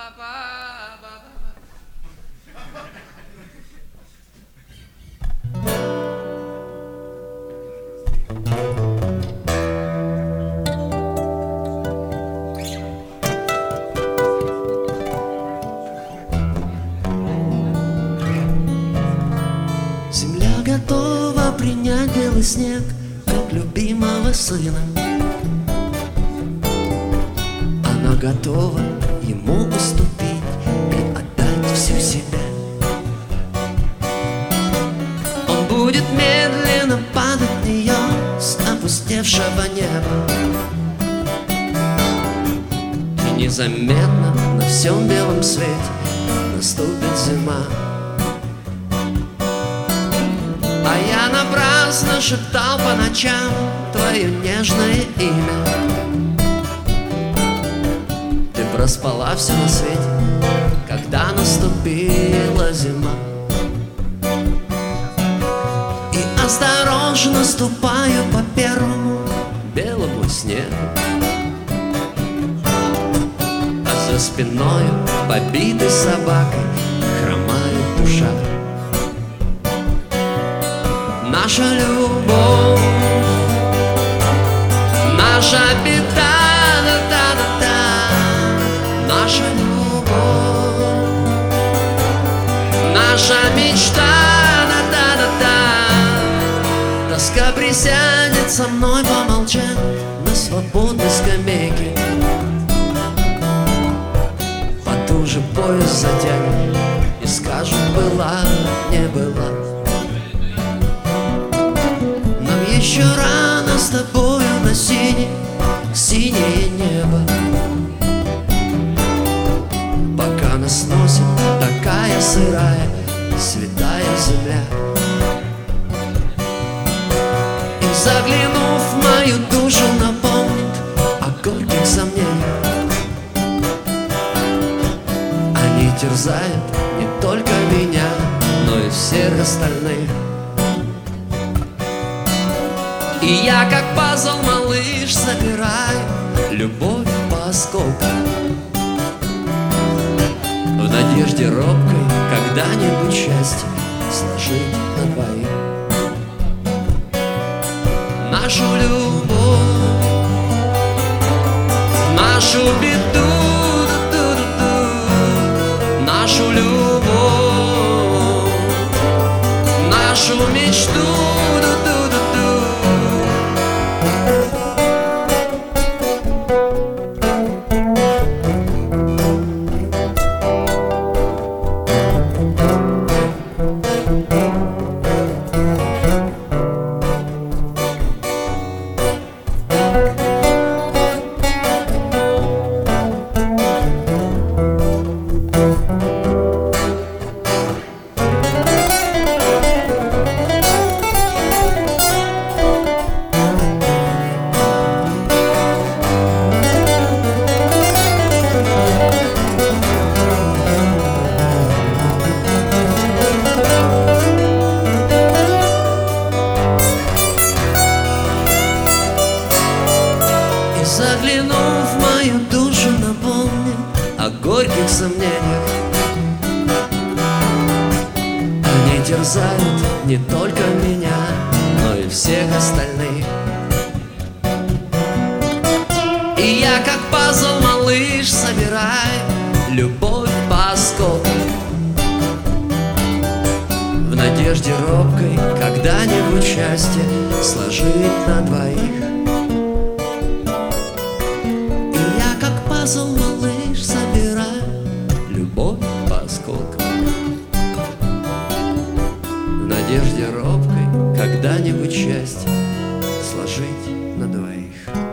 Земля готова принять белый снег, как любимого сына. Она готова ему уступить и отдать всю себя. Он будет медленно падать в нее с опустевшего неба. И незаметно на всем белом свете наступит зима. А я напрасно шептал по ночам твое нежное имя. Ты проспала все на свете, когда наступила зима. И осторожно ступаю по первому белому снегу, а за спиною побитой собакой хромает душа. Наша любовь, наша беда, наша любовь, наша мечта, тоска присядет со мной помолчать на свободной скамейке. Потуже поезд затянет и скажет: была, не была. Еще рано с тобою на синее небо, пока нас носит такая сырая, святая земля. И заглянув в мою душу, напомнит о горьких сомнениях. Они терзают не только меня, но и всех остальных. И я, как пазл, малыш, собираю любовь по осколкам, в надежде робкой когда-нибудь счастье сложить на двоих. Нашу любовь, нашу беду, нашу любовь, нашу мечту. Заглянув в мою душу, напомни о горьких сомнениях. Они терзают не только меня, но и всех остальных. И я, как пазл, малыш, собираю любовь по осколкам, в надежде робкой когда-нибудь счастье сложить на двоих. Пазл, малыш, собирай любовь по осколкам, в надежде робкой когда-нибудь счастье сложить на двоих.